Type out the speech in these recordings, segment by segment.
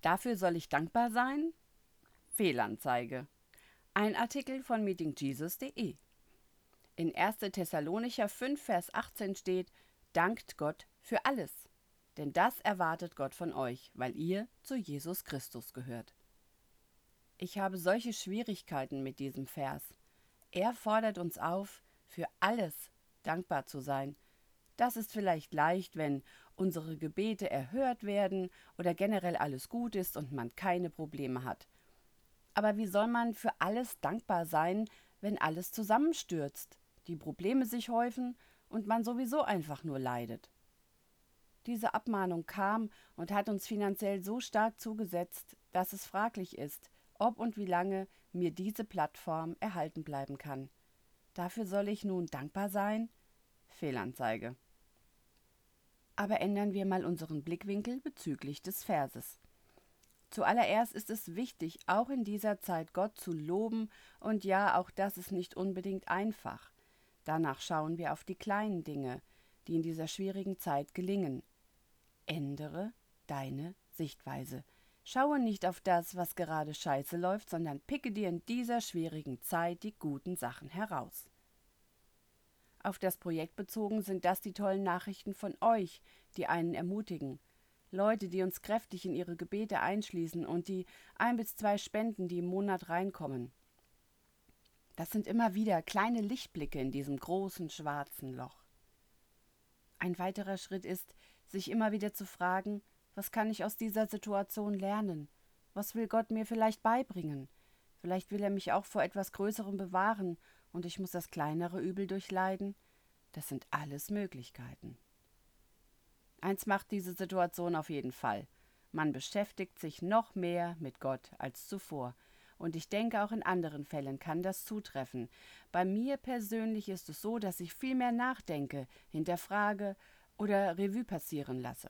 Dafür soll ich dankbar sein? Fehlanzeige. Ein Artikel von meetingjesus.de. In 1. Thessalonicher 5, Vers 18 steht: Dankt Gott für alles, denn das erwartet Gott von euch, weil ihr zu Jesus Christus gehört. Ich habe solche Schwierigkeiten mit diesem Vers. Er fordert uns auf, für alles dankbar zu sein. Das ist vielleicht leicht, wenn unsere Gebete erhört werden oder generell alles gut ist und man keine Probleme hat. Aber wie soll man für alles dankbar sein, wenn alles zusammenstürzt, die Probleme sich häufen und man sowieso einfach nur leidet? Diese Abmahnung kam und hat uns finanziell so stark zugesetzt, dass es fraglich ist, ob und wie lange mir diese Plattform erhalten bleiben kann. Dafür soll ich nun dankbar sein? Fehlanzeige. Aber ändern wir mal unseren Blickwinkel bezüglich des Verses. Zuallererst ist es wichtig, auch in dieser Zeit Gott zu loben, und ja, auch das ist nicht unbedingt einfach. Danach schauen wir auf die kleinen Dinge, die in dieser schwierigen Zeit gelingen. Ändere deine Sichtweise. Schaue nicht auf das, was gerade scheiße läuft, sondern picke dir in dieser schwierigen Zeit die guten Sachen heraus. Auf das Projekt bezogen sind das die tollen Nachrichten von euch, die einen ermutigen. Leute, die uns kräftig in ihre Gebete einschließen und die 1 bis 2 Spenden, die im Monat reinkommen. Das sind immer wieder kleine Lichtblicke in diesem großen schwarzen Loch. Ein weiterer Schritt ist, sich immer wieder zu fragen: Was kann ich aus dieser Situation lernen? Was will Gott mir vielleicht beibringen? Vielleicht will er mich auch vor etwas Größerem bewahren und ich muss das kleinere Übel durchleiden. Das sind alles Möglichkeiten. Eins macht diese Situation auf jeden Fall: Man beschäftigt sich noch mehr mit Gott als zuvor. Und ich denke, auch in anderen Fällen kann das zutreffen. Bei mir persönlich ist es so, dass ich viel mehr nachdenke, hinterfrage oder Revue passieren lasse.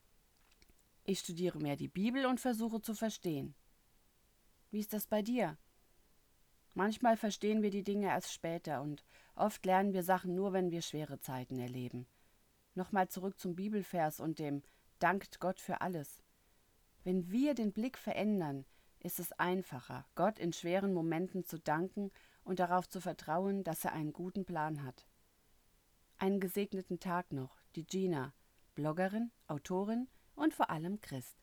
Ich studiere mehr die Bibel und versuche zu verstehen. Wie ist das bei dir? Manchmal verstehen wir die Dinge erst später und oft lernen wir Sachen nur, wenn wir schwere Zeiten erleben. Nochmal zurück zum Bibelvers und dem Dankt Gott für alles. Wenn wir den Blick verändern, ist es einfacher, Gott in schweren Momenten zu danken und darauf zu vertrauen, dass er einen guten Plan hat. Einen gesegneten Tag noch, die Gina, Bloggerin, Autorin und vor allem Christ.